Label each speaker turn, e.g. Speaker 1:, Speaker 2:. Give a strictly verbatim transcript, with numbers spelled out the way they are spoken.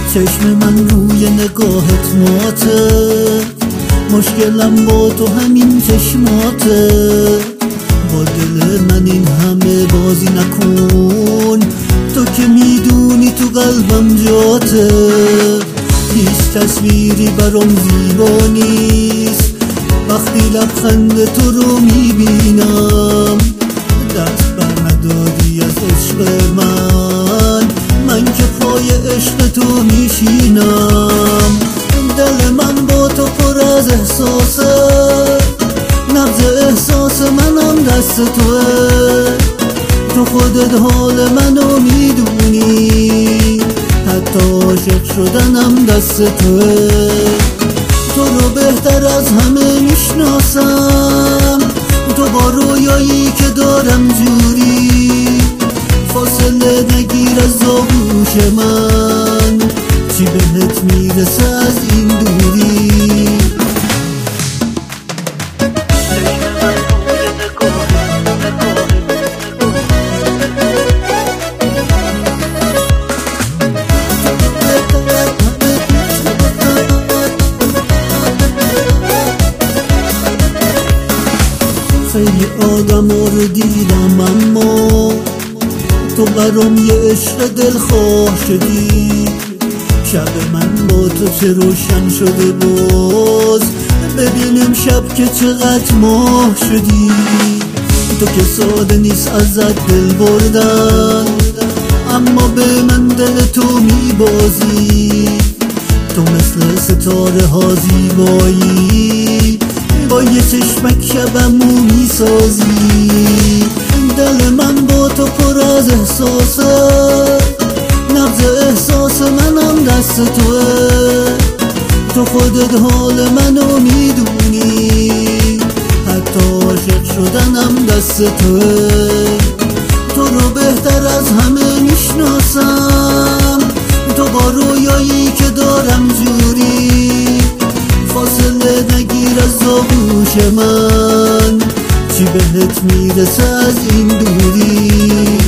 Speaker 1: چشم من روی نگاهت ماته، مشکلم با تو همین چشماته. با دل من این همه بازی نکن، تو که میدونی تو قلبم جاته. هیچ تصویری برام زیبا نیست وقتی لبخند تو رو میبینم. دست بر نداری از عشق من، من که پای عشق تو میشینم. دل من با تو پر از احساسه، نبض احساس منم دست توه. تو خودت حال منو میدونی، حتی عاشق شدنم دست توه. تو رو بهتر از همه میشناسم، تو با رویایی که دارم جوری. فاصله نگیر از آغوش من، چی بهت میرسه از این دوری. خیلی آدم رو دیدم اما تو برام یه عشق دلخواه شدی. شب من با تو چه روشن شده باز، ببینم شب که چقدر ماه شدی. تو که ساده نیست ازت دل بردن، اما به من دل تو میبازی. تو مثل ستاره ها زیبایی، با یه چشمک شبمو میسازی. دل من با تو پر از احساسه، نبض احساس منم دست توه. تو خودت حال منو میدونی، حتی عاشق شدنم دست توه. تو رو بهتر از همه میشناسم، تو با رویایی که دارم جوری. فاصله نگیر از آغوش من، چی بهت میرسه از این دوری.